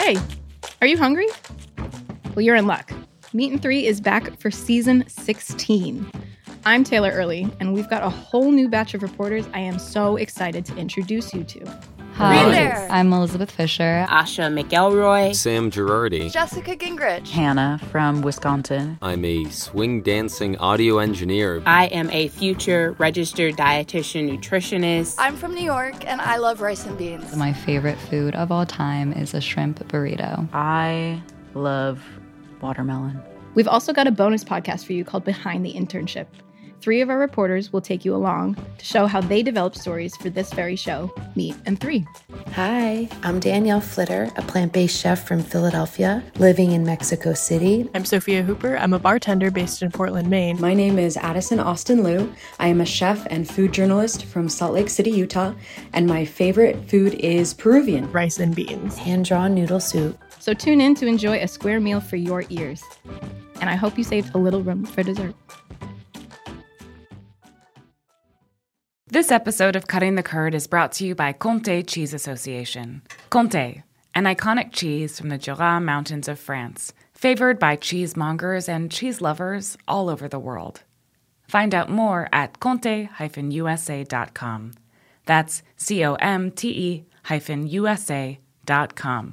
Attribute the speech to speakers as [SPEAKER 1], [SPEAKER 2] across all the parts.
[SPEAKER 1] Hey, are you hungry? Well, you're in luck. Meat and Three is back for season 16. I'm Taylor Early, and we've got a whole new batch of reporters I am so excited to introduce you to.
[SPEAKER 2] Hi, there. I'm Elizabeth Fisher.
[SPEAKER 3] Asha McElroy.
[SPEAKER 4] Sam Girardi.
[SPEAKER 5] Jessica Gingrich.
[SPEAKER 6] Hannah from Wisconsin.
[SPEAKER 4] I'm a swing dancing audio engineer.
[SPEAKER 3] I am a future registered dietitian nutritionist.
[SPEAKER 5] I'm from New York, and I love rice and beans.
[SPEAKER 2] My favorite food of all time is a shrimp burrito.
[SPEAKER 6] I love watermelon.
[SPEAKER 1] We've also got a bonus podcast for you called Behind the Internship. 3 of our reporters will take you along to show how they developed stories for this very show, Meat and Three.
[SPEAKER 7] Hi, I'm Danielle Flitter, a plant-based chef from Philadelphia, living in Mexico City.
[SPEAKER 8] I'm Sophia Hooper. I'm a bartender based in Portland, Maine.
[SPEAKER 9] My name is Addison Austin Liu. I am a chef and food journalist from Salt Lake City, Utah, and my favorite food is Peruvian.
[SPEAKER 8] Rice and beans.
[SPEAKER 7] Hand-drawn noodle soup.
[SPEAKER 1] So tune in to enjoy a square meal for your ears. And I hope you saved a little room for dessert.
[SPEAKER 10] This episode of Cutting the Curd is brought to you by Comté Cheese Association. Comté, an iconic cheese from the Jura Mountains of France, favored by cheesemongers and cheese lovers all over the world. Find out more at comte-usa.com. That's COMTE-USA.com.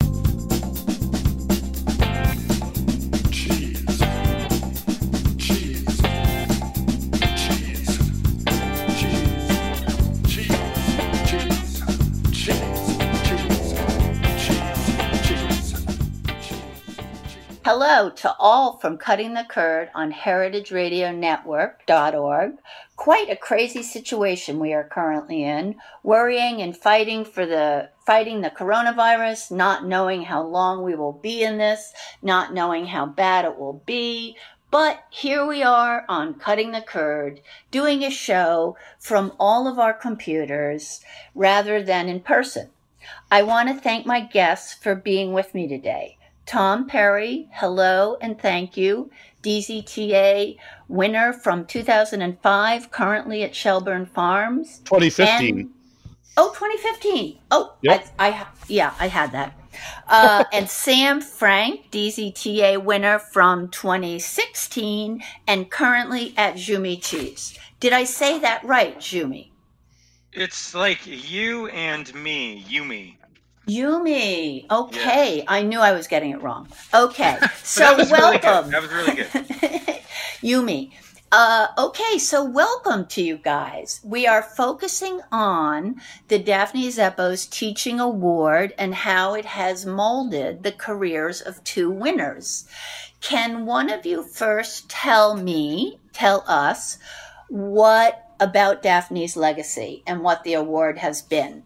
[SPEAKER 11] Hello to all from Cutting the Curd on heritageradionetwork.org. Quite a crazy situation we are currently in, worrying and fighting the coronavirus, not knowing how long we will be in this, not knowing how bad it will be. But here we are on Cutting the Curd, doing a show from all of our computers rather than in person. I want to thank my guests for being with me today. Tom Perry, hello and thank you. DZTA winner from 2005, currently at Shelburne Farms.
[SPEAKER 12] 2015.
[SPEAKER 11] 2015. Oh, yep. I had that. And Sam Frank, DZTA winner from 2016 and currently at Jumi Cheese. Did I say that right, Jumi?
[SPEAKER 13] It's like you and me, Yumi.
[SPEAKER 11] Yumi. Okay. Yes. I knew I was getting it wrong. Okay. So
[SPEAKER 13] welcome. That was really good.
[SPEAKER 11] Yumi. Okay. So welcome to you guys. We are focusing on the Daphne Zepos Teaching Award and how it has molded the careers of 2 winners. Can one of you first tell us what about Daphne's legacy and what the award has been?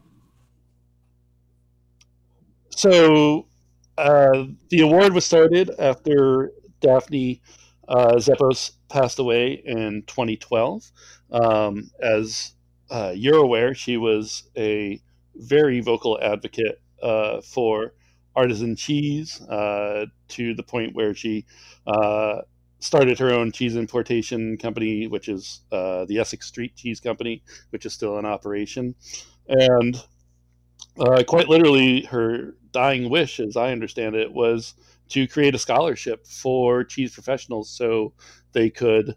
[SPEAKER 12] So the award was started after Daphne Zepos passed away in 2012. As you're aware, she was a very vocal advocate for artisan cheese to the point where she started her own cheese importation company, which is the Essex Street Cheese Company, which is still in operation. And quite literally, her dying wish, as I understand it, was to create a scholarship for cheese professionals so they could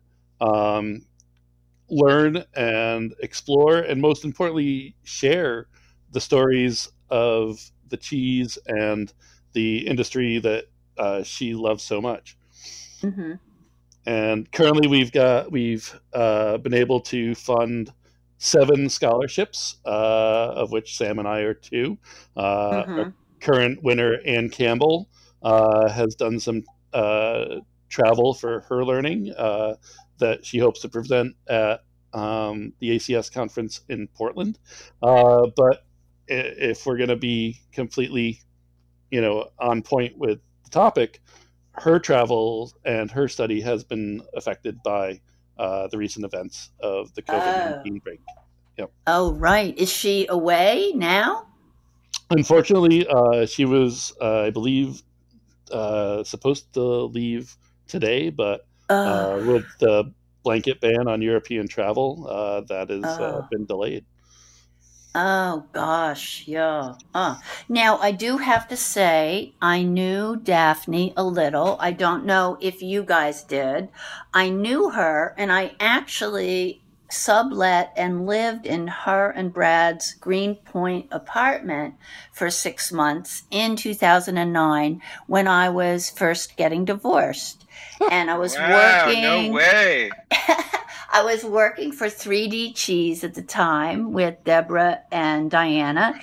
[SPEAKER 12] learn and explore, and most importantly, share the stories of the cheese and the industry that she loves so much. Mm-hmm. And currently, we've been able to fund 7 scholarships, of which Sam and I are 2. Our current winner, Ann Campbell, has done some travel for her learning that she hopes to present at the ACS conference in Portland. But if we're going to be completely, on point with the topic, her travel and her study has been affected by the recent events of the COVID-19 break. Yep.
[SPEAKER 11] Oh, right. Is she away now?
[SPEAKER 12] Unfortunately, she was, I believe, supposed to leave today, but with the blanket ban on European travel, that has been delayed.
[SPEAKER 11] Oh gosh, yeah. Now I do have to say I knew Daphne a little. I don't know if you guys did. I knew her, and I actually sublet and lived in her and Brad's Greenpoint apartment for 6 months in 2009 when I was first getting divorced. And I was working.
[SPEAKER 13] No way.
[SPEAKER 11] I was working for 3D Cheese at the time with Deborah and Diana,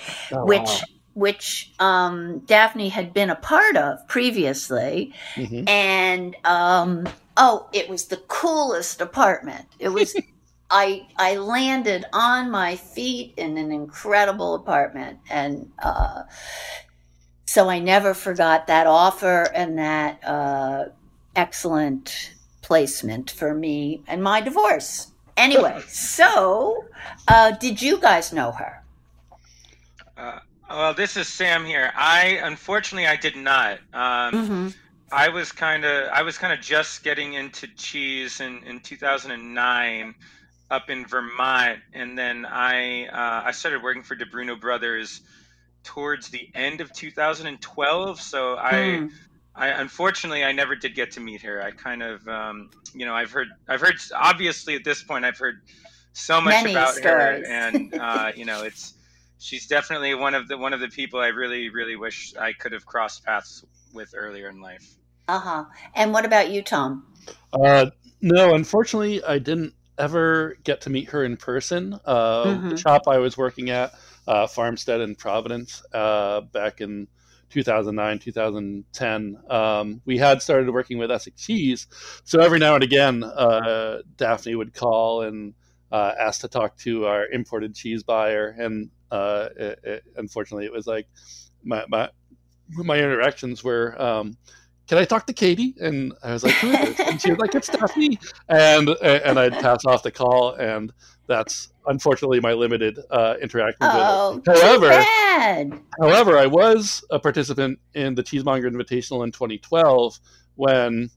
[SPEAKER 11] which Daphne had been a part of previously.
[SPEAKER 12] Mm-hmm.
[SPEAKER 11] And it was the coolest apartment. It was I landed on my feet in an incredible apartment, and so I never forgot that offer and that excellent placement for me and my divorce. Anyway, so did you guys know her?
[SPEAKER 13] Well, this is Sam here. Unfortunately I did not. I was kind of just getting into cheese in 2009 up in Vermont, and then I started working for DeBruno Brothers towards the end of 2012. So I unfortunately I never did get to meet her. I kind of I've heard obviously at this point I've heard so much
[SPEAKER 11] Many
[SPEAKER 13] about
[SPEAKER 11] stories.
[SPEAKER 13] her, and she's definitely one of the people I really, really wish I could have crossed paths with earlier in life.
[SPEAKER 11] And what about you, Tom?
[SPEAKER 12] No, unfortunately I didn't ever get to meet her in person. The shop I was working at, Farmstead in Providence, back in 2009, 2010, we had started working with Essex Cheese. So every now and again, Daphne would call and ask to talk to our imported cheese buyer. And unfortunately, it was like my interactions were, can I talk to Katie? And I was like, who is this? And she was like, it's Daphne. And I'd pass off the call, and that's unfortunately my limited interactions with it. However, I was a participant in the Cheesemonger Invitational in 2012 when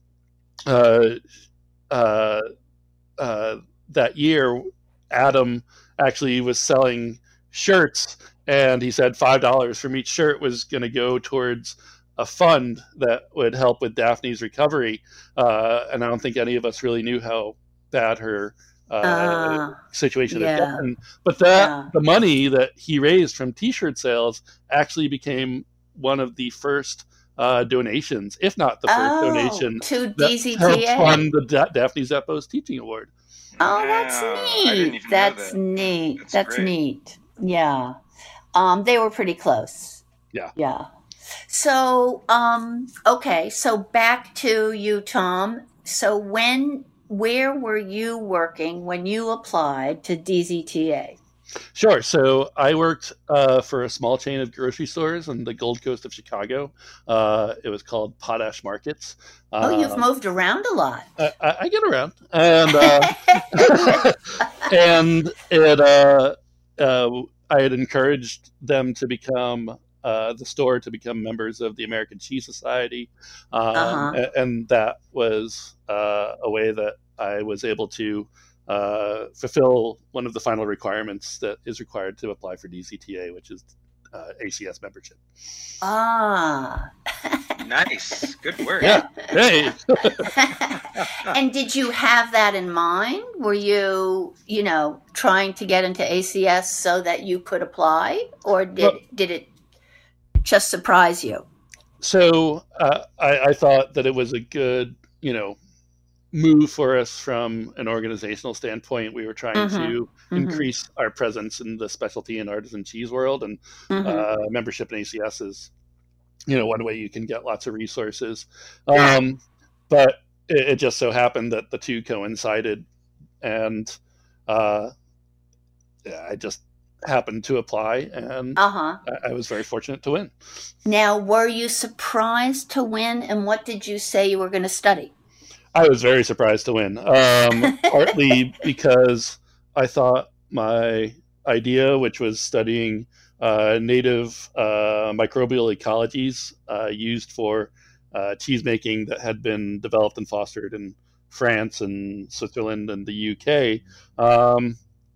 [SPEAKER 12] that year Adam actually was selling shirts, and he said $5 from each shirt was going to go towards a fund that would help with Daphne's recovery. And I don't think any of us really knew how bad her situation had gotten. But the money that he raised from T-shirt sales actually became one of the first donations, if not the first donation,
[SPEAKER 11] to
[SPEAKER 12] DZTA. Helped fund the Daphne Zeppos Teaching Award.
[SPEAKER 11] Oh, that's neat. That's neat. That's neat. Yeah. They were pretty close. Yeah. So, okay. So back to you, Tom. So where were you working when you applied to DZTA?
[SPEAKER 12] Sure. So I worked for a small chain of grocery stores on the Gold Coast of Chicago. It was called Potash Markets.
[SPEAKER 11] You've moved around a lot.
[SPEAKER 12] I get around, and I had encouraged them to become the store to become members of the American Cheese Society, and that was a way that I was able to fulfill one of the final requirements that is required to apply for DZTA, which is ACS membership.
[SPEAKER 13] Nice. Good work.
[SPEAKER 12] Yeah. Hey.
[SPEAKER 11] And did you have that in mind? Were you, trying to get into ACS so that you could apply, or did it just surprise you?
[SPEAKER 12] So I thought that it was a good, move for us from an organizational standpoint. We were trying to increase our presence in the specialty and artisan cheese world, and membership in ACS is, one way you can get lots of resources. But it just so happened that the two coincided, and I just happened to apply, and I was very fortunate to win.
[SPEAKER 11] Now, were you surprised to win, and what did you say you were going to study?
[SPEAKER 12] I was very surprised to win, partly because I thought my idea, which was studying native microbial ecologies used for cheese making that had been developed and fostered in France and Switzerland and the UK,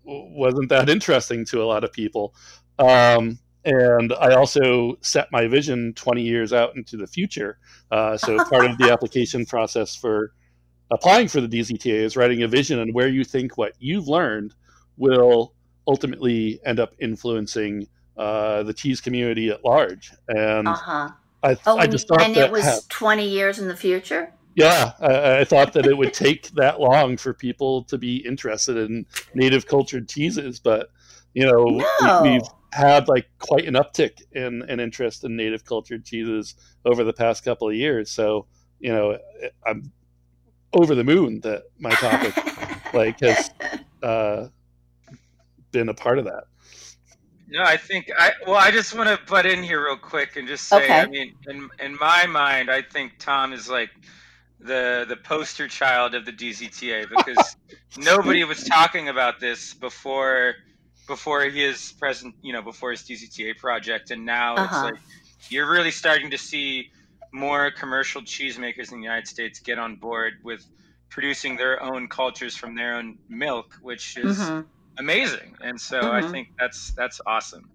[SPEAKER 12] wasn't that interesting to a lot of people. And I also set my vision 20 years out into the future. So part of the application process for applying for the DZTA is writing a vision on where you think what you've learned will ultimately end up influencing the cheese community at large. And I just thought
[SPEAKER 11] and it was 20 years in the future?
[SPEAKER 12] Yeah, I thought that it would take that long for people to be interested in native cultured cheeses, but we've had like quite an uptick in interest in native cultured cheeses over the past couple of years. So I'm over the moon that my topic has been a part of that.
[SPEAKER 13] No, I think I just want to butt in here real quick and just say, I mean, in my mind, I think Tom is like the poster child of the DZTA, because nobody was talking about this before his present, before his DZTA project, and now it's like you're really starting to see more commercial cheesemakers in the United States get on board with producing their own cultures from their own milk, which is amazing. And so I think that's awesome.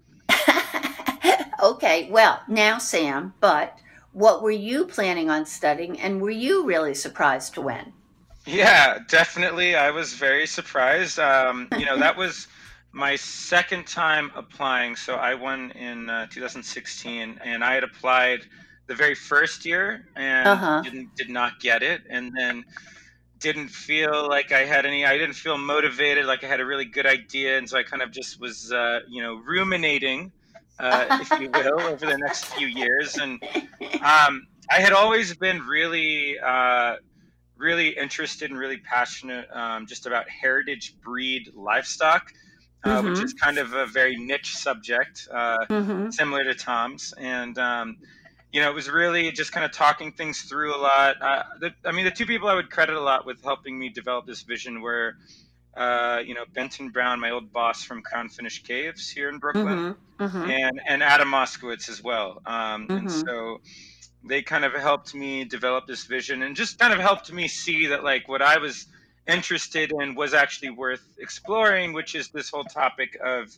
[SPEAKER 11] Okay, well, now Sam, but what were you planning on studying, and were you really surprised to win?
[SPEAKER 13] Yeah, definitely. I was very surprised. That was my second time applying. So I won in 2016, and I had applied the very first year and did not get it, and then didn't feel like I didn't feel motivated, like I had a really good idea, and so I kind of just was ruminating, if you will, over the next few years. And I had always been really interested and really passionate just about heritage breed livestock, which is kind of a very niche subject, similar to Tom's. And it was really just kind of talking things through a lot. The two people I would credit a lot with helping me develop this vision were, Benton Brown, my old boss from Crown Finish Caves here in Brooklyn, and Adam Moskowitz as well. And so they kind of helped me develop this vision, and just kind of helped me see that like what I was interested in was actually worth exploring, which is this whole topic of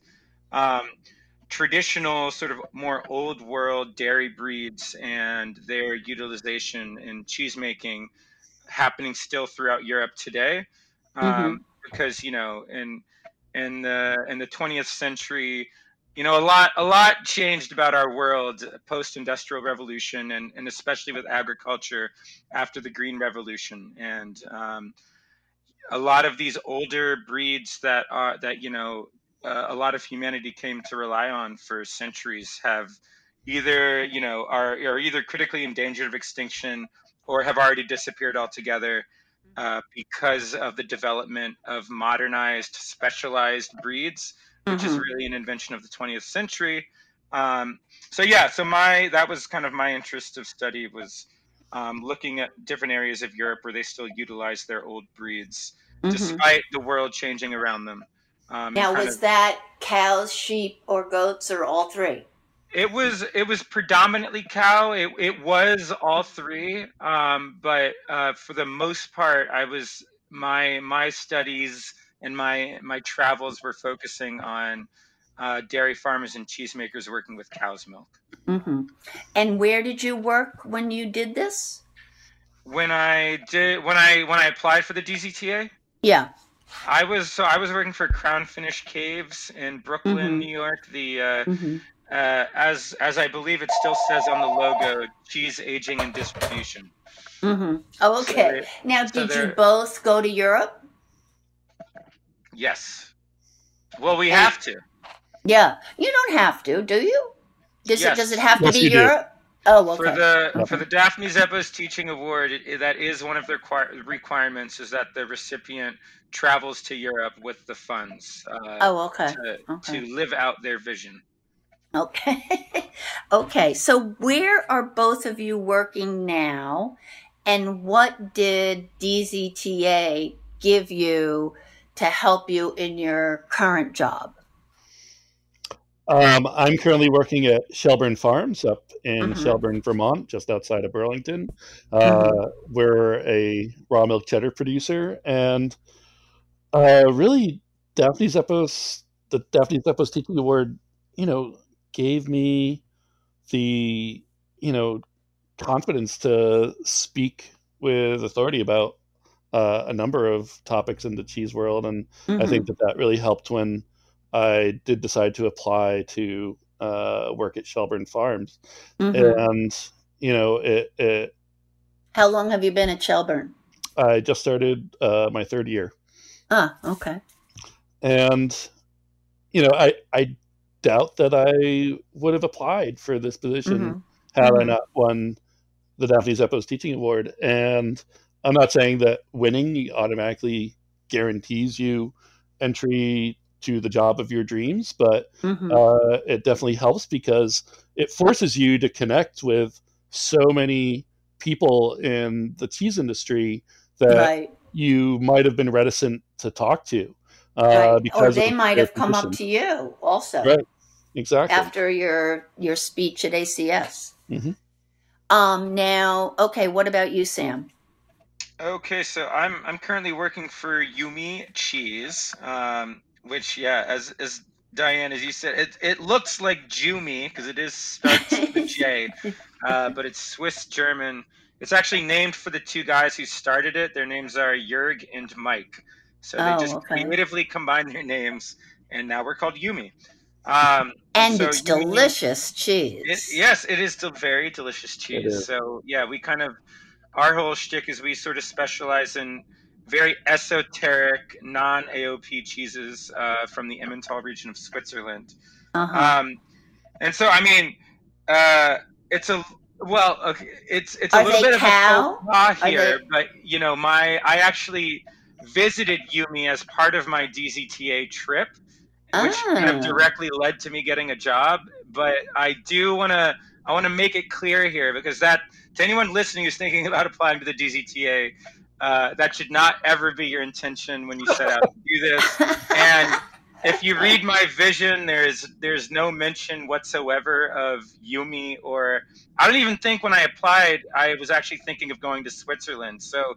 [SPEAKER 13] traditional, sort of more old world dairy breeds and their utilization in cheese making happening still throughout Europe today. Because in the 20th century, a lot changed about our world post-industrial revolution, and especially with agriculture after the Green Revolution. And a lot of these older breeds that a lot of humanity came to rely on for centuries have either are either critically endangered of extinction or have already disappeared altogether, because of the development of modernized, specialized breeds, which is really an invention of the 20th century. So that was kind of my interest of study, was looking at different areas of Europe where they still utilize their old breeds, despite the world changing around them.
[SPEAKER 11] Now, was that cows, sheep, or goats, or all three?
[SPEAKER 13] It was predominantly cow. It was all three, but for the most part, my studies and my travels were focusing on dairy farmers and cheesemakers working with cow's milk.
[SPEAKER 11] And where did you work when you did this?
[SPEAKER 13] When I applied for the DZTA?
[SPEAKER 11] Yeah.
[SPEAKER 13] I was working for Crown Finish Caves in Brooklyn, New York. The as I believe it still says on the logo, cheese aging and distribution.
[SPEAKER 11] Oh, okay. Now, did you both go to Europe?
[SPEAKER 13] Yes. Well, we have to.
[SPEAKER 11] Yeah, you don't have to, do you? Does it have to be
[SPEAKER 12] Do.
[SPEAKER 11] Europe? Oh, okay.
[SPEAKER 13] For the Daphne Zepos Teaching Award, that is one of the requirements, is that the recipient travels to Europe with the funds. To live out their vision.
[SPEAKER 11] Okay. Okay. So where are both of you working now, and what did DZTA give you to help you in your current job?
[SPEAKER 12] I'm currently working at Shelburne Farms up in Shelburne, Vermont, just outside of Burlington. We're a raw milk cheddar producer, and really Daphne Zeppos, the Daphne Zeppos Teaching Award, gave me the, confidence to speak with authority about a number of topics in the cheese world. And I think that really helped when I did decide to apply to work at Shelburne Farms. And,
[SPEAKER 11] How long have you been at Shelburne?
[SPEAKER 12] I just started my third year.
[SPEAKER 11] Ah, okay.
[SPEAKER 12] And, I doubt that I would have applied for this position had I not won the Daphne Zeppos Teaching Award. And I'm not saying that winning automatically guarantees you entry to the job of your dreams, but it definitely helps because it forces you to connect with so many people in the cheese industry that you might have been reticent to talk to. Because
[SPEAKER 11] or they might have come up to you also.
[SPEAKER 12] Right, exactly.
[SPEAKER 11] After your speech at ACS. Now, okay, what about you, Sam?
[SPEAKER 13] Okay, so I'm currently working for Yumi Cheese, which, as Diane, as you said, it looks like Jumi because it is starts with a J, but it's Swiss German. It's actually named for the two guys who started it. Their names are Jörg and Mike. So they just creatively combined their names, and now we're called Yumi.
[SPEAKER 11] And so it's delicious cheese.
[SPEAKER 13] Yes, it is very delicious cheese. So yeah, our whole shtick is we sort of specialize in very esoteric, non-AOP cheeses from the Emmental region of Switzerland. And so it's a little bit of a faux pas here, but I actually visited Yumi as part of my DZTA trip, which kind of directly led to me getting a job. But I want to make it clear here, because to anyone listening who's thinking about applying to the DZTA, that should not ever be your intention when you set out to do this. And if you read my vision, there's no mention whatsoever of Yumi, or I don't even think when I applied I was actually thinking of going to Switzerland. So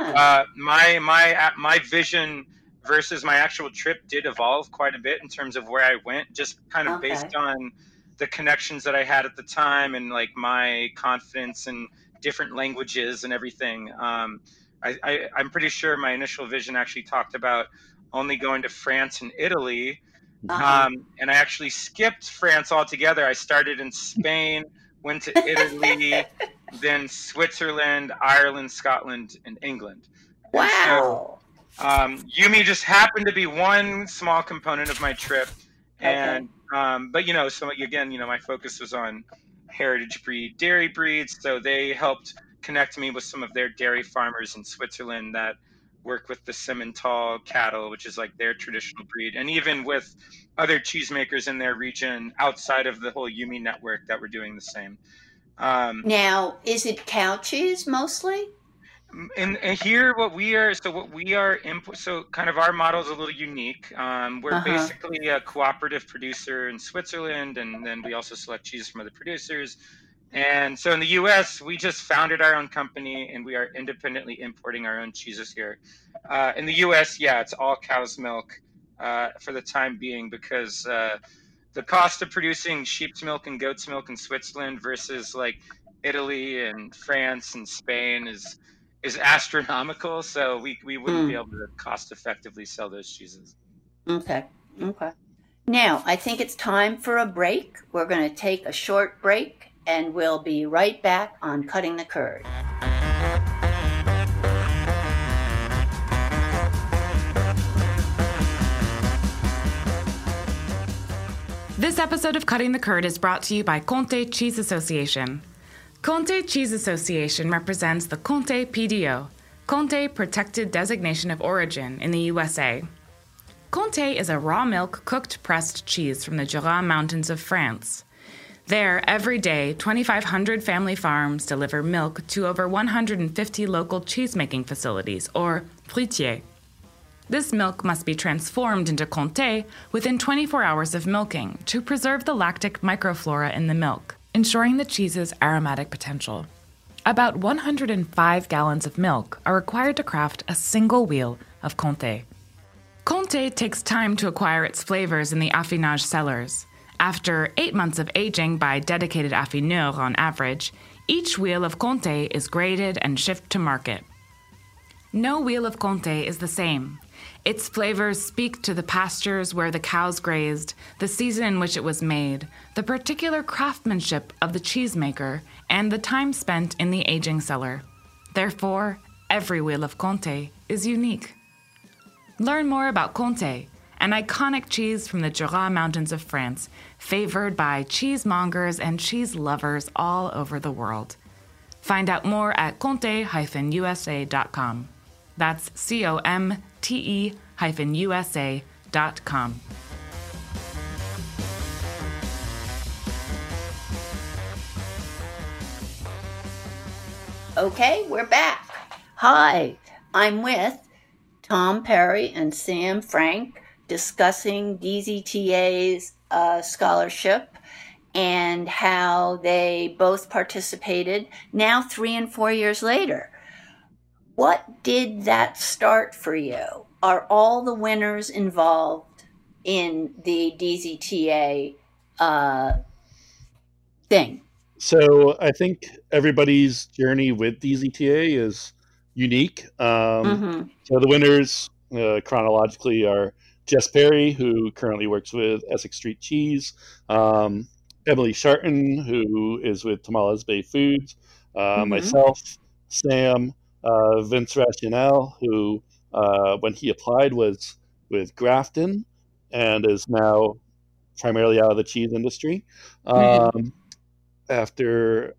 [SPEAKER 13] my vision versus my actual trip did evolve quite a bit in terms of where I went, just kind of based on the connections that I had at the time and like my confidence in different languages and everything. I'm pretty sure my initial vision actually talked about only going to France and Italy. And I actually skipped France altogether. I started in Spain, went to Italy, then Switzerland, Ireland, Scotland, and England.
[SPEAKER 11] Wow.
[SPEAKER 13] And so, Yumi just happened to be one small component of my trip. And, but so again, my focus was on heritage breed dairy breeds. So they helped connect me with some of their dairy farmers in Switzerland that work with the Simmental cattle, which is like their traditional breed, and even with other cheesemakers in their region outside of the whole Yumi network that were doing the same.
[SPEAKER 11] Now, is it cow cheese mostly?
[SPEAKER 13] And here, what we are so kind of our model is a little unique. We're basically a cooperative producer in Switzerland, and then we also select cheese from other producers. And so in the U.S., we just founded our own company, and we are independently importing our own cheeses here. In the U.S., it's all cow's milk for the time being, because the cost of producing sheep's milk and goat's milk in Switzerland versus like Italy and France and Spain is astronomical. So we wouldn't be able to cost effectively sell those cheeses.
[SPEAKER 11] Okay. Now, I think it's time for a break. We're going to take a short break, and we'll be right back on Cutting the Curd.
[SPEAKER 10] This episode of Cutting the Curd is brought to you by Comté Cheese Association. Comté Cheese Association represents the Comté PDO, Comté Protected Designation of Origin in the USA. Comté is a raw milk cooked pressed cheese from the Jura Mountains of France. There, every day, 2,500 family farms deliver milk to over 150 local cheesemaking facilities, or fruitiers. This milk must be transformed into Comté within 24 hours of milking to preserve the lactic microflora in the milk, ensuring the cheese's aromatic potential. About 105 gallons of milk are required to craft a single wheel of Comté. Comté takes time to acquire its flavors in the affinage cellars. After 8 months of aging by dedicated affineurs on average, each wheel of Comté is graded and shipped to market. No wheel of Comté is the same. Its flavors speak to the pastures where the cows grazed, the season in which it was made, the particular craftsmanship of the cheesemaker, and the time spent in the aging cellar. Therefore, every wheel of Comté is unique. Learn more about Comté, an iconic cheese from the Jura Mountains of France, favored by cheesemongers and cheese lovers all over the world. Find out more at comte-usa.com. That's COMTE-USA.com.
[SPEAKER 11] Okay, we're back. Hi, I'm with Tom Perry and Sam Frank discussing DZTA's scholarship and how they both participated now 3 and 4 years later. What did that start for you? Are all the winners involved in the DZTA thing?
[SPEAKER 12] So I think everybody's journey with DZTA is unique. So the winners chronologically are Jess Perry, who currently works with Essex Street Cheese, Emily Sharton, who is with Tamales Bay Foods, myself, Sam, Vince Rationale, who when he applied was with Grafton and is now primarily out of the cheese industry. After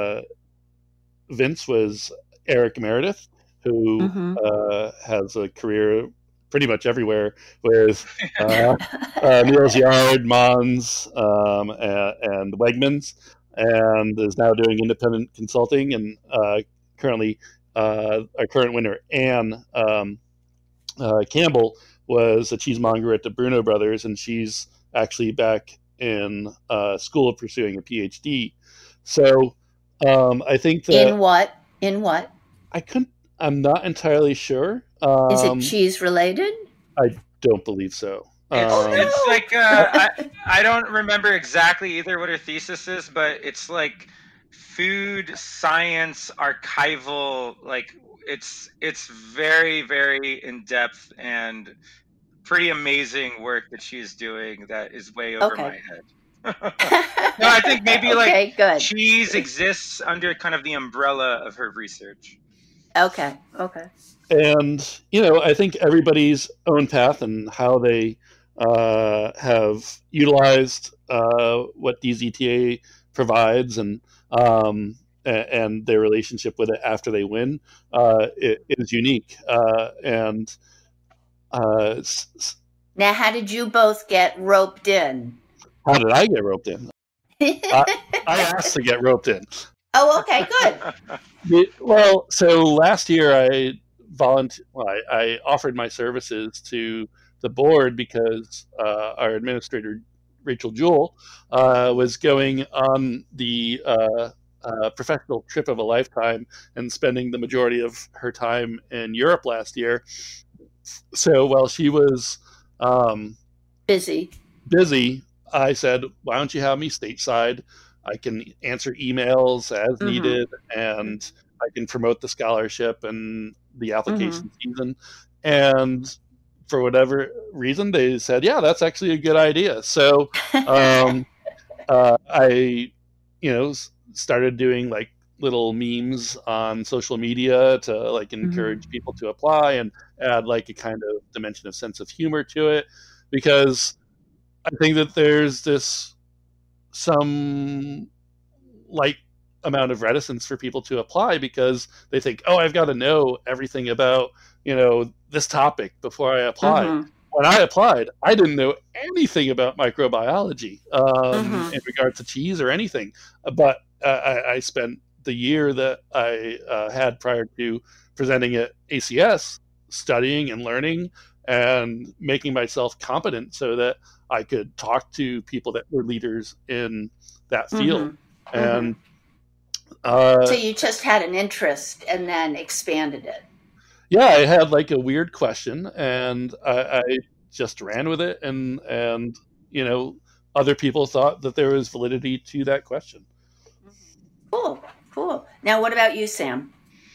[SPEAKER 12] Vince was Eric Meredith, who has a career pretty much everywhere with Neil's Yard, Mons, and Wegmans, and is now doing independent consulting. And currently, our current winner, Anne Campbell, was a cheesemonger at the Bruno Brothers, and she's actually back in school pursuing a PhD. So I think that
[SPEAKER 11] In what?
[SPEAKER 12] I'm not entirely sure.
[SPEAKER 11] Is it cheese related?
[SPEAKER 12] I don't believe so.
[SPEAKER 13] It's like I don't remember exactly either what her thesis is, but it's like food science archival. Like it's very, very in depth and pretty amazing work that she's doing. That is way over my head. No, I think maybe
[SPEAKER 11] good.
[SPEAKER 13] Cheese exists under kind of the umbrella of her research.
[SPEAKER 11] Okay.
[SPEAKER 12] And, I think everybody's own path and how they have utilized what DZTA provides and their relationship with it after they win it is unique.
[SPEAKER 11] Now, how did you both get roped in?
[SPEAKER 12] How did I get roped in? I asked to get roped in.
[SPEAKER 11] Oh, okay, good.
[SPEAKER 12] Well, so last year I offered my services to the board because our administrator, Rachel Jewell, was going on the professional trip of a lifetime and spending the majority of her time in Europe last year. So while she was
[SPEAKER 11] busy,
[SPEAKER 12] I said, why don't you have me stateside? I can answer emails as needed, and I can promote the scholarship and the application season. And for whatever reason, they said, yeah, that's actually a good idea. So I, started doing like little memes on social media to like encourage people to apply and add like a kind of dimension of sense of humor to it, because I think that there's some light amount of reticence for people to apply because they think, oh, I've got to know everything about, this topic before I apply. When I applied, I didn't know anything about microbiology in regard to cheese or anything. But I spent the year that I had prior to presenting at ACS studying and learning and making myself competent so that I could talk to people that were leaders in that field. And
[SPEAKER 11] so you just had an interest and then expanded it.
[SPEAKER 12] Yeah, I had like a weird question, and I just ran with it, and other people thought that there was validity to that question.
[SPEAKER 11] Cool. Now, what about you, Sam?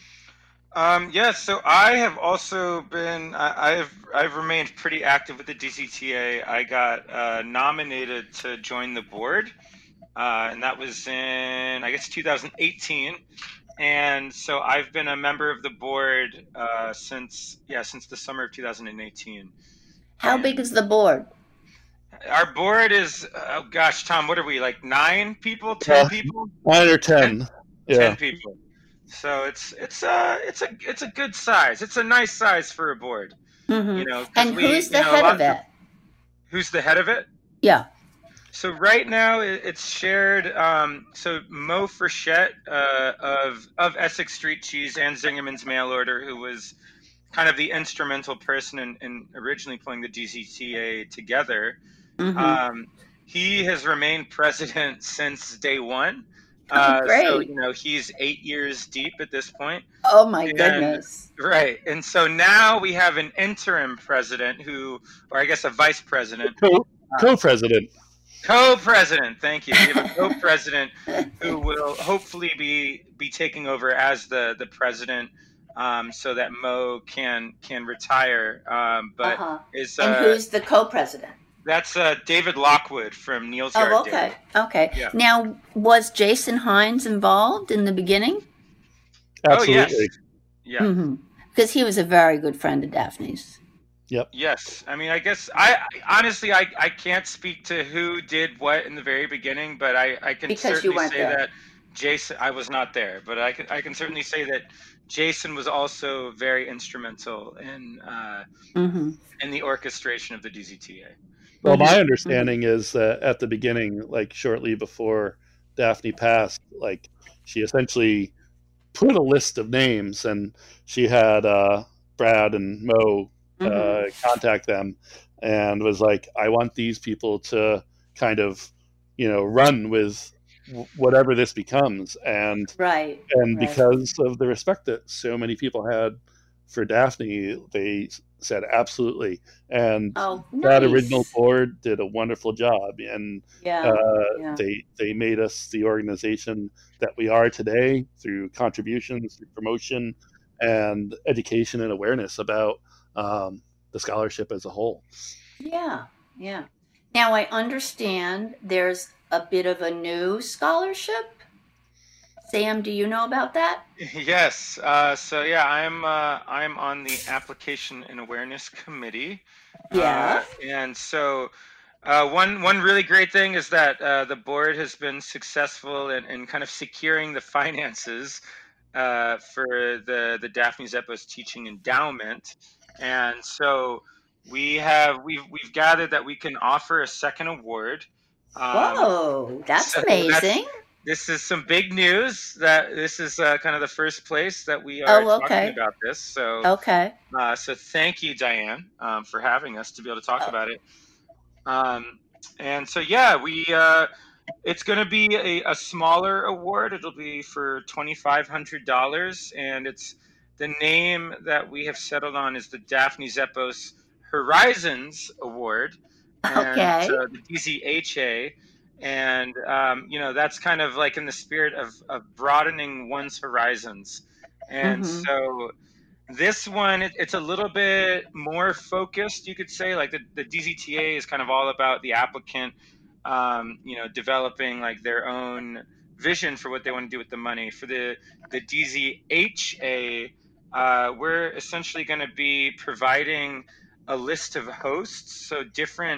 [SPEAKER 13] So I have also been. I've remained pretty active with the DCTA. I got nominated to join the board, and that was in, I guess, 2018. And so I've been a member of the board since the summer of 2018.
[SPEAKER 11] How big is the board?
[SPEAKER 13] Our board is, oh gosh, Tom, what are we, like 9 people, 10 people?
[SPEAKER 12] 9 or 10.
[SPEAKER 13] 10 people. So it's a good size. It's a nice size for a board.
[SPEAKER 11] Mm-hmm. And who's the head of it?
[SPEAKER 13] Who's the head of it?
[SPEAKER 11] Yeah.
[SPEAKER 13] So right now it's shared. So Mo Frechette of Essex Street Cheese and Zingerman's Mail Order, who was kind of the instrumental person in originally pulling the DCTA together. Mm-hmm. He has remained president since day one.
[SPEAKER 11] Great.
[SPEAKER 13] So he's 8 years deep at this point.
[SPEAKER 11] Oh my goodness!
[SPEAKER 13] Right, and so now we have an interim president or I guess a vice president,
[SPEAKER 12] co-president.
[SPEAKER 13] Co-president, thank you. We have a co-president who will hopefully be taking over as the president, so that Mo can retire. And
[SPEAKER 11] who's the co-president?
[SPEAKER 13] That's David Lockwood from Neal's Yard.
[SPEAKER 11] Oh, okay.
[SPEAKER 13] Dairy.
[SPEAKER 11] Okay.
[SPEAKER 13] Yeah.
[SPEAKER 11] Now, was Jason Hines involved in the beginning?
[SPEAKER 12] Absolutely.
[SPEAKER 13] Oh, yes. Yeah.
[SPEAKER 11] Because he was a very good friend of Daphne's.
[SPEAKER 12] Yep.
[SPEAKER 13] Yes. I mean, I guess I honestly can't speak to who did what in the very beginning, but I can certainly say that Jason. I was not there, but I can certainly say that Jason was also very instrumental in the orchestration of the DCTA.
[SPEAKER 12] Well, my understanding is that at the beginning, like shortly before Daphne passed, like she essentially put a list of names, and she had Brad and Mo contact them, and was like, I want these people to kind of, run with whatever this becomes. And because of the respect that so many people had for Daphne, they said absolutely. And that original board did a wonderful job, and they made us the organization that we are today through contributions, through promotion, and education and awareness about the scholarship as a whole.
[SPEAKER 11] Yeah. Now I understand there's a bit of a new scholarship. Sam, do you know about that?
[SPEAKER 13] Yes. I'm on the application and awareness committee.
[SPEAKER 11] Yeah.
[SPEAKER 13] And so one really great thing is that the board has been successful in kind of securing the finances for the Daphne Zepos Teaching Endowment. And so we've gathered that we can offer a second award.
[SPEAKER 11] Whoa, that's amazing.
[SPEAKER 13] This is some big news that this is kind of the first place that we are talking about this. So, so thank you, Diane, for having us to be able to talk about it. And so, it's going to be a smaller award. It'll be for $2,500, and it's the name that we have settled on is the Daphne Zepos Horizons Award.
[SPEAKER 11] Okay.
[SPEAKER 13] And, the DZHA. And, that's kind of like in the spirit of broadening one's horizons. And so this one, it's a little bit more focused, you could say. Like the DZTA is kind of all about the applicant, developing like their own vision for what they want to do with the money. For the DZHA, we're essentially going to be providing a list of hosts. So different...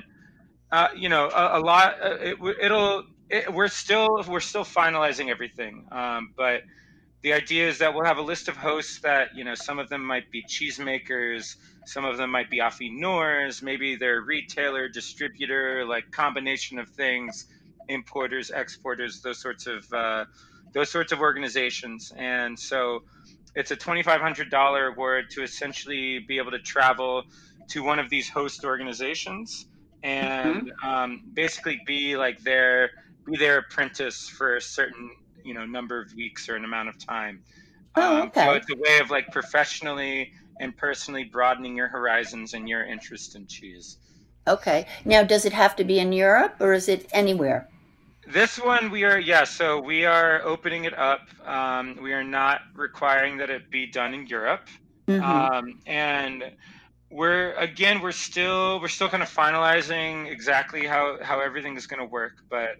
[SPEAKER 13] we're still finalizing everything. But the idea is that we'll have a list of hosts that, some of them might be cheesemakers, some of them might be affineurs, maybe they're retailer, distributor, like combination of things, importers, exporters, those sorts of organizations. And so it's a $2,500 award to essentially be able to travel to one of these host organizations and basically be their apprentice for a certain number of weeks or an amount of time. So it's a way of like professionally and personally broadening your horizons and your interest in cheese.
[SPEAKER 11] Okay. Now, does it have to be in Europe or is it anywhere?
[SPEAKER 13] This one we are opening it up. We are not requiring that it be done in Europe. And we're still kind of finalizing exactly how everything is going to work, but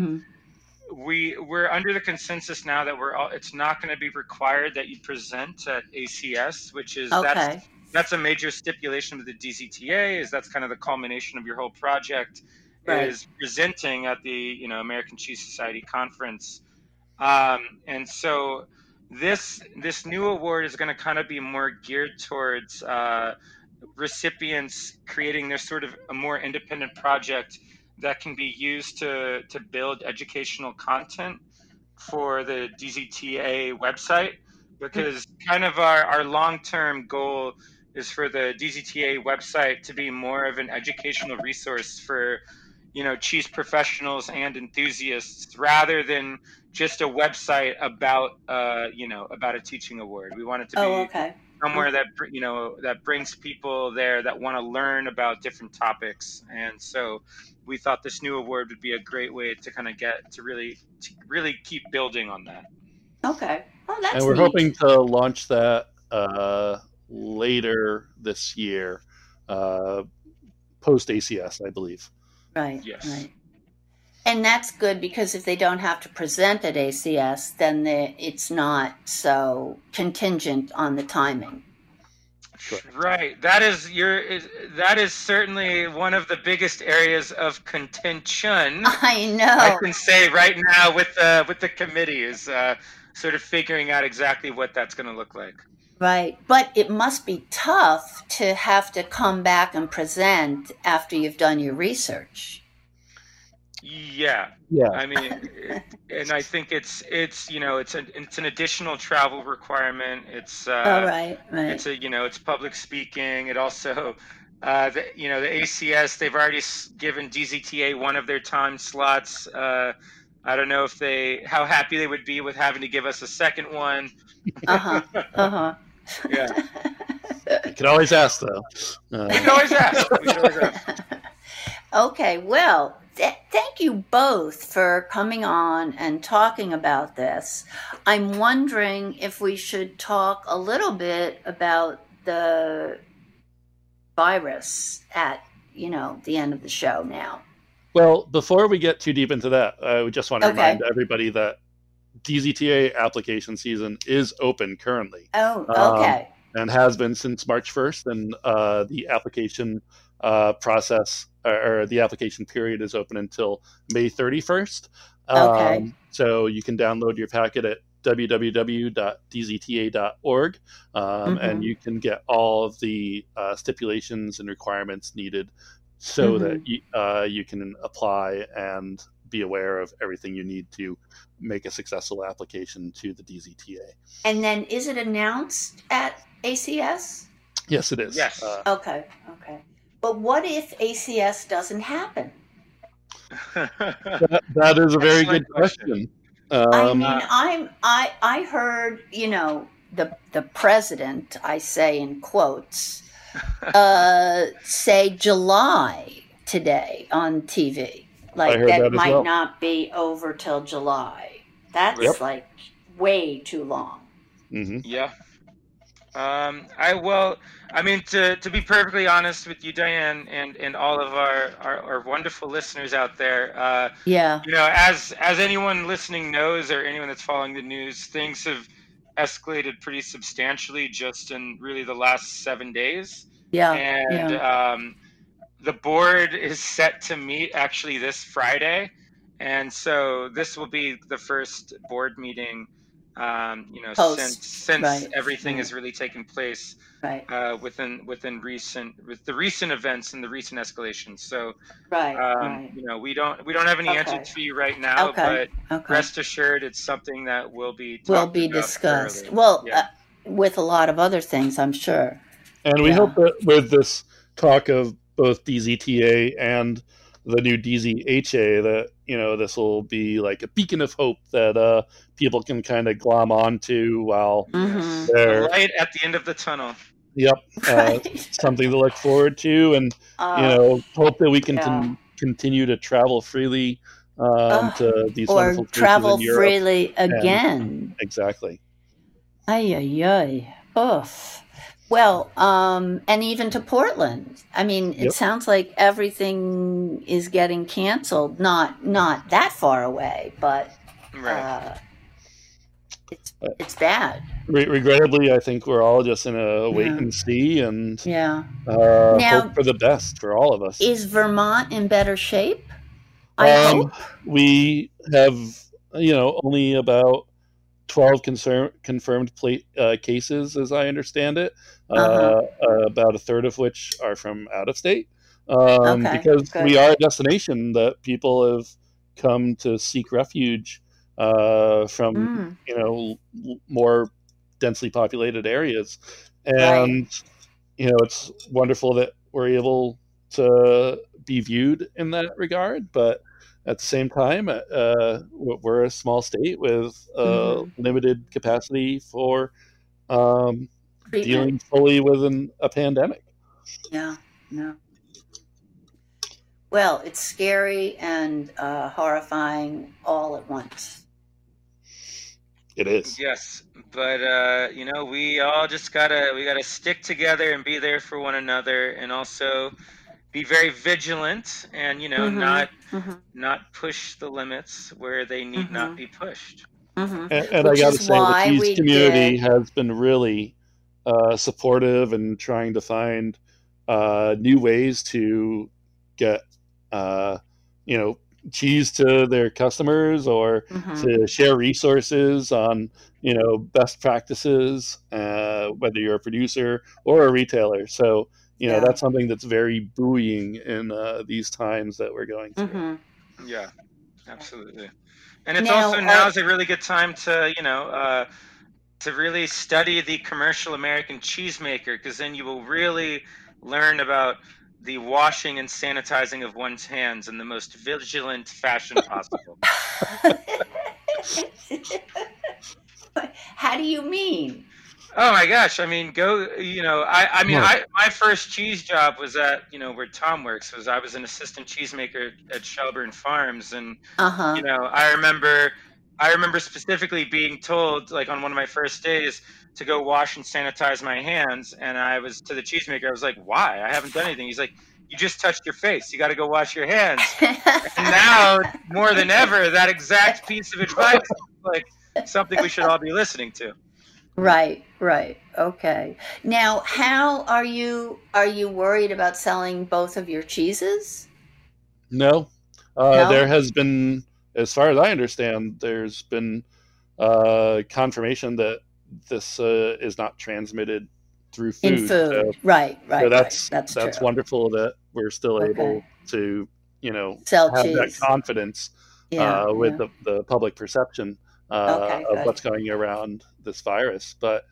[SPEAKER 13] we're under the consensus now that it's not going to be required that you present at ACS, which is that's a major stipulation of the DZTA, is that's kind of the culmination of your whole project, is presenting at the American Cheese Society conference. And so this new award is going to kind of be more geared towards recipients creating their sort of a more independent project that can be used to build educational content for the DZTA website, because kind of our long-term goal is for the DZTA website to be more of an educational resource for cheese professionals and enthusiasts, rather than just a website about a teaching award. We want it to be somewhere that brings people there that want to learn about different topics. And so we thought this new award would be a great way to kind of get to really keep building on that.
[SPEAKER 11] Okay. Oh, that's
[SPEAKER 12] and we're
[SPEAKER 11] neat.
[SPEAKER 12] hoping to launch that later this year, post ACS, I believe.
[SPEAKER 11] Right.
[SPEAKER 13] Yes.
[SPEAKER 11] Right. And that's good, because if they don't have to present at ACS, then it's not so contingent on the timing.
[SPEAKER 13] Right. That is certainly one of the biggest areas of contention.
[SPEAKER 11] I know.
[SPEAKER 13] I can say right now with the committee is sort of figuring out exactly what that's going to look like.
[SPEAKER 11] Right. But it must be tough to have to come back and present after you've done your research.
[SPEAKER 13] Yeah. I mean, and I think it's an additional travel requirement. It's
[SPEAKER 11] right.
[SPEAKER 13] It's it's public speaking. It also the ACS, they've already given DZTA one of their time slots. I don't know how happy they would be with having to give us a second one.
[SPEAKER 11] Yeah.
[SPEAKER 12] You can always ask, though.
[SPEAKER 13] We can always ask.
[SPEAKER 11] Okay, well, thank you both for coming on and talking about this. I'm wondering if we should talk a little bit about the virus at, the end of the show now.
[SPEAKER 12] Well, before we get too deep into that, I would just want to remind everybody that DZTA application season is open currently.
[SPEAKER 11] Oh, okay.
[SPEAKER 12] And has been since March 1st, and the application process or the application period is open until May 31st. So you can download your packet at www.dzta.org, and you can get all of the stipulations and requirements needed so that you can apply and be aware of everything you need to make a successful application to the DZTA.
[SPEAKER 11] And then is it announced at ACS?
[SPEAKER 12] Yes, it is.
[SPEAKER 13] Yes.
[SPEAKER 11] Okay. But what if ACS doesn't happen?
[SPEAKER 12] That is a very good question.
[SPEAKER 11] I heard, the president, I say in quotes, say July today on TV. Like that might not be over till July. That's like way too long.
[SPEAKER 12] Mm-hmm.
[SPEAKER 13] Yeah. To be perfectly honest with you, Diane, and all of our wonderful listeners out there, as anyone listening knows, or anyone that's following the news, things have escalated pretty substantially just in really the last 7 days. The board is set to meet actually this Friday, and so this will be the first board meeting since everything has really taken place within with the recent events and the recent escalations. So we don't have any answer to you right now, but rest assured it's something that will be
[SPEAKER 11] discussed.
[SPEAKER 13] Thoroughly.
[SPEAKER 11] With a lot of other things, I'm sure.
[SPEAKER 12] And we hope that with this talk of both DZTA and the new DZHA, that this will be like a beacon of hope that people can kind of glom onto while
[SPEAKER 13] the light at the end of the tunnel.
[SPEAKER 12] Yep. Something to look forward to, and hope that we can continue to travel freely to these wonderful places
[SPEAKER 11] travel
[SPEAKER 12] in Europe.
[SPEAKER 11] freely again.
[SPEAKER 12] Exactly.
[SPEAKER 11] Ay. Oof. Well, and even to Portland. I mean, it sounds like everything is getting canceled. Not that far away, but it's bad.
[SPEAKER 12] Regrettably, I think we're all just in a wait and see, and
[SPEAKER 11] now,
[SPEAKER 12] hope for the best for all of us.
[SPEAKER 11] Is Vermont in better shape? I hope.
[SPEAKER 12] We have, only about 12 confirmed cases, as I understand it. About a third of which are from out of state, because we are a destination that people have come to seek refuge from, more densely populated areas, and it's wonderful that we're able to be viewed in that regard, but at the same time, we're a small state with limited capacity for dealing fully with a pandemic.
[SPEAKER 11] Yeah. Well, it's scary and horrifying all at once.
[SPEAKER 12] It is.
[SPEAKER 13] Yes, but we all just gotta stick together and be there for one another, and also be very vigilant, and not push the limits where they need not be pushed.
[SPEAKER 12] And I got to say, the cheese community has been really supportive and trying to find new ways to get cheese to their customers, or to share resources on best practices, whether you're a producer or a retailer. So that's something that's very buoying in these times that we're going through.
[SPEAKER 13] Yeah, absolutely. And it's now is a really good time to to really study the commercial American cheesemaker, because then you will really learn about the washing and sanitizing of one's hands in the most vigilant fashion possible.
[SPEAKER 11] How do you mean?
[SPEAKER 13] Oh my gosh! I mean, my first cheese job was at where Tom works. I was an assistant cheesemaker at Shelburne Farms, and I remember specifically being told, like, on one of my first days, to go wash and sanitize my hands, and I was to the cheesemaker. I was like, "Why? I haven't done anything." He's like, "You just touched your face. You got to go wash your hands." And now, more than ever, that exact piece of advice is like something we should all be listening to.
[SPEAKER 11] Right. Okay. Now, how are you worried about selling both of your cheeses?
[SPEAKER 12] No. There has been, as far as I understand, there's been confirmation that this is not transmitted through food.
[SPEAKER 11] In food.
[SPEAKER 12] So,
[SPEAKER 11] right.
[SPEAKER 12] So that's
[SPEAKER 11] true.
[SPEAKER 12] wonderful that we're still able to,
[SPEAKER 11] sell
[SPEAKER 12] have
[SPEAKER 11] cheese.
[SPEAKER 12] that confidence with the public perception of what's going around this virus. But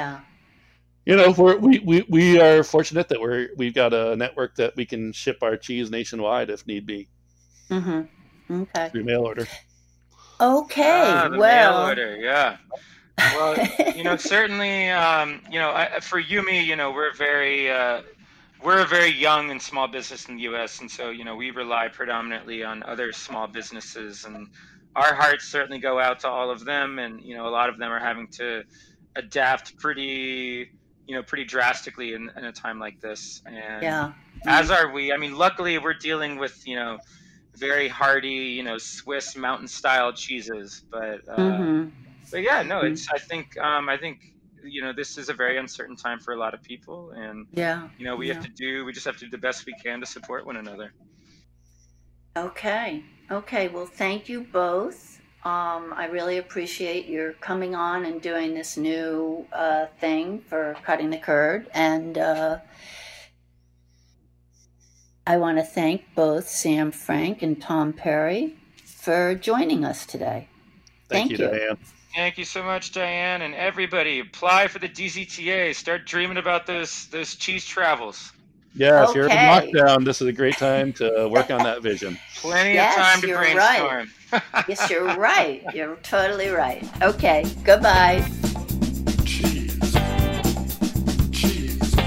[SPEAKER 12] we are fortunate that we've got a network that we can ship our cheese nationwide if need be.
[SPEAKER 11] Okay.
[SPEAKER 12] Through mail order.
[SPEAKER 11] Okay.
[SPEAKER 13] Mail order, yeah. Well, certainly, for Yumi, we're a very young and small business in the U.S., and so we rely predominantly on other small businesses, and our hearts certainly go out to all of them, and a lot of them are having to adapt pretty drastically in a time like this, and as are we. I mean, luckily we're dealing with very hearty Swiss mountain style cheeses, but yeah, no, it's I think this is a very uncertain time for a lot of people, and we just have to do the best we can to support one another.
[SPEAKER 11] Okay. Well, thank you both. I really appreciate your coming on and doing this new thing for Cutting the Curd, and I want to thank both Sam Frank and Tom Perry for joining us today.
[SPEAKER 12] Thank you, Diane.
[SPEAKER 13] Thank you so much, Diane, and everybody. Apply for the DZTA. Start dreaming about those cheese travels.
[SPEAKER 12] Yeah, if you're in lockdown, this is a great time to work on that vision.
[SPEAKER 13] Plenty of time to brainstorm.
[SPEAKER 11] Right. Yes, you're right. You're totally right. Okay, goodbye.
[SPEAKER 14] Cheese.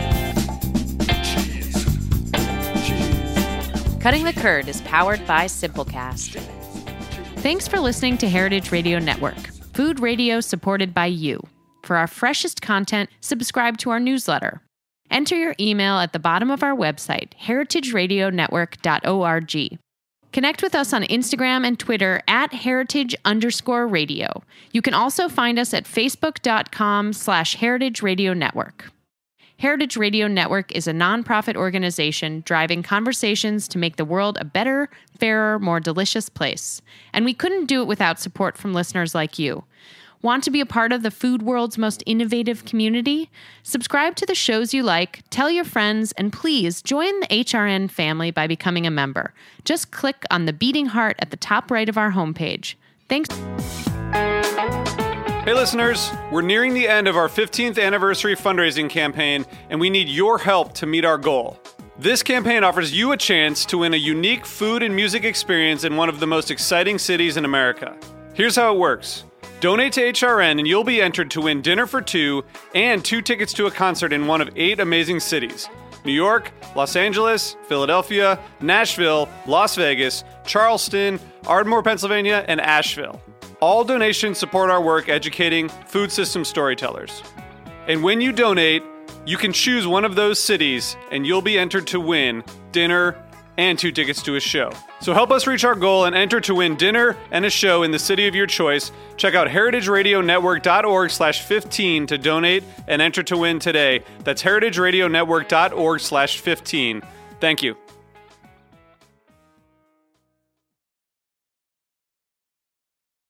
[SPEAKER 14] Cutting the Curd is powered by Simplecast.
[SPEAKER 15] Thanks for listening to Heritage Radio Network, food radio supported by you. For our freshest content, subscribe to our newsletter. Enter your email at the bottom of our website, heritageradionetwork.org. Connect with us on Instagram and Twitter at heritage_radio. You can also find us at facebook.com/Heritage Radio Network. Heritage Radio Network is a nonprofit organization driving conversations to make the world a better, fairer, more delicious place. And we couldn't do it without support from listeners like you. Want to be a part of the food world's most innovative community? Subscribe to the shows you like, tell your friends, and please join the HRN family by becoming a member. Just click on the beating heart at the top right of our homepage. Thanks.
[SPEAKER 16] Hey listeners, we're nearing the end of our 15th anniversary fundraising campaign, and we need your help to meet our goal. This campaign offers you a chance to win a unique food and music experience in one of the most exciting cities in America. Here's how it works. Donate to HRN and you'll be entered to win dinner for two and 2 tickets to a concert in one of 8 amazing cities: New York, Los Angeles, Philadelphia, Nashville, Las Vegas, Charleston, Ardmore, Pennsylvania, and Asheville. All donations support our work educating food system storytellers. And when you donate, you can choose one of those cities and you'll be entered to win dinner and 2 tickets to a show. So help us reach our goal and enter to win dinner and a show in the city of your choice. Check out heritageradionetwork.org/15 to donate and enter to win today. That's heritageradionetwork.org/15. Thank you.